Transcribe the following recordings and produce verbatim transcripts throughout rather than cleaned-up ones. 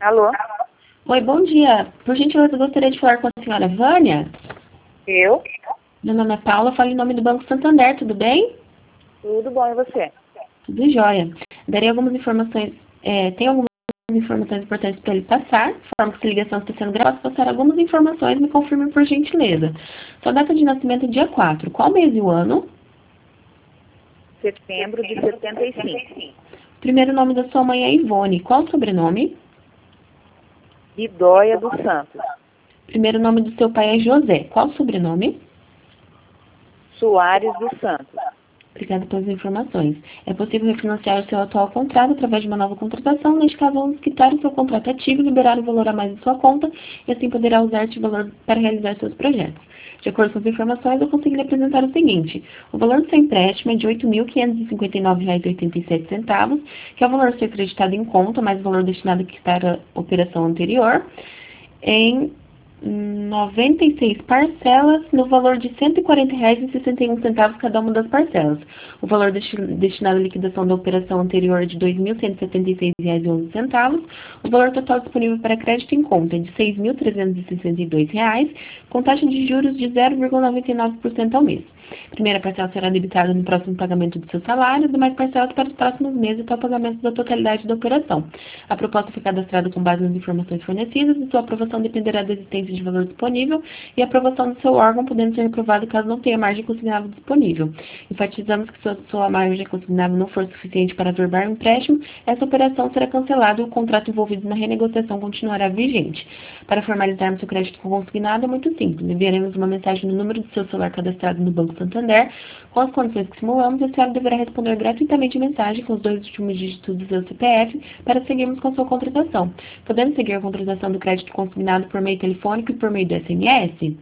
Alô? Oi, bom dia. Por gentileza, eu gostaria de falar com a senhora Vânia. Eu? Meu nome é Paula, falo em nome do Banco Santander, tudo bem? Tudo bom, e você? Tudo jóia. Darei algumas informações, é, tem algumas informações importantes para ele passar, forma que essa ligação está sendo gravada, posso passar algumas informações, me confirme por gentileza. Sua data de nascimento é dia quatro, qual mês e o ano? Setembro de setenta e cinco. Primeiro nome da sua mãe é Ivone, qual o sobrenome? Bidóia dos Santos. Primeiro nome do seu pai é José, qual o sobrenome? Soares dos Santos. Obrigada pelas informações. É possível refinanciar o seu atual contrato através de uma nova contratação, neste caso, vamos quitar o seu contrato ativo e liberar o valor a mais em sua conta, e assim poderá usar este valor para realizar seus projetos. De acordo com as informações, eu consegui lhe apresentar o seguinte: o valor do seu empréstimo é de oito mil quinhentos e cinquenta e nove reais e oitenta e sete centavos, que é o valor a ser acreditado em conta, mais o valor destinado a quitar a operação anterior, em noventa e seis parcelas no valor de cento e quarenta reais e sessenta e um centavos cada uma das parcelas. O valor destinado à liquidação da operação anterior é de dois mil cento e setenta e seis reais e onze centavos. O valor total disponível para crédito em conta é de seis mil trezentos e sessenta e dois reais, com taxa de juros de zero vírgula noventa e nove por cento ao mês. A primeira parcela será debitada no próximo pagamento do seu salário, e demais parcelas para os próximos meses até o pagamento da totalidade da operação. A proposta foi cadastrada com base nas informações fornecidas e sua aprovação dependerá da existência de valor disponível e a aprovação do seu órgão, podendo ser reprovado caso não tenha margem consignável disponível. Enfatizamos que se a sua margem consignável não for suficiente para averbar o empréstimo, essa operação será cancelada e o contrato envolvido na renegociação continuará vigente. Para formalizarmos seu crédito consignado é muito simples. Enviaremos uma mensagem no número do seu celular cadastrado no Banco Santander, com as condições que simulamos, e a senhora deverá responder gratuitamente a mensagem com os dois últimos dígitos do seu C P F para seguirmos com sua contratação. Podemos seguir a contratação do crédito consignado por meio telefônico e por meio do S M S?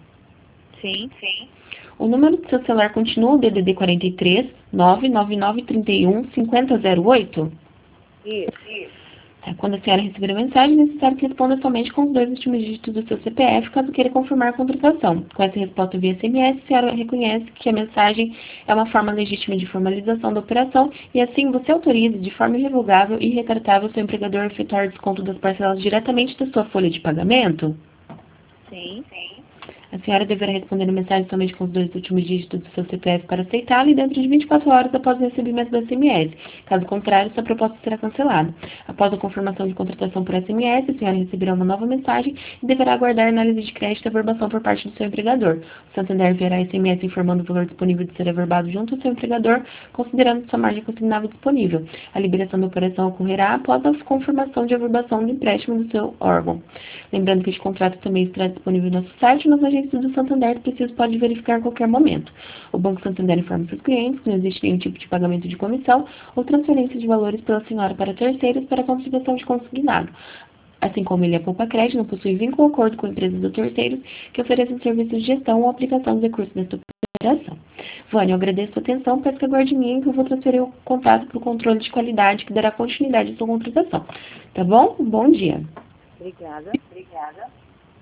Sim, sim. O número do seu celular continua o D D D quarenta e três, nove nove nove, trinta e um, cinquenta zero oito? Isso, isso. Quando a senhora receber a mensagem, é necessário que responda somente com os dois últimos dígitos do seu C P F, caso queira confirmar a contratação. Com essa resposta via S M S, a senhora reconhece que a mensagem é uma forma legítima de formalização da operação e, assim, você autoriza de forma irrevogável e retratável o seu empregador a efetuar desconto das parcelas diretamente da sua folha de pagamento? Sim, sim. A senhora deverá responder a mensagem somente com os dois últimos dígitos do seu C P F para aceitá-la e dentro de vinte e quatro horas após o recebimento do S M S. Caso contrário, sua proposta será cancelada. Após a confirmação de contratação por S M S, a senhora receberá uma nova mensagem e deverá aguardar análise de crédito e averbação por parte do seu empregador. O Santander enviará S M S informando o valor disponível de ser averbado junto ao seu empregador, considerando sua margem consignável disponível. A liberação da operação ocorrerá após a confirmação de averbação do empréstimo do seu órgão. Lembrando que este contrato também estará disponível no nosso site e nas agências do Santander, se preciso, pode verificar a qualquer momento. O Banco Santander informa seus clientes que não existe nenhum tipo de pagamento de comissão ou transferência de valores pela senhora para terceiros para a contratação de consignado. Assim como ele é poupa crédito, não possui vínculo ou acordo com empresas ou terceiros que ofereçam serviços de gestão ou aplicação dos recursos desta operação. Vânia, eu agradeço a atenção, peço que aguarde em mim que eu vou transferir o contato para o controle de qualidade que dará continuidade à sua contratação. Tá bom? Bom dia. Obrigada, obrigada.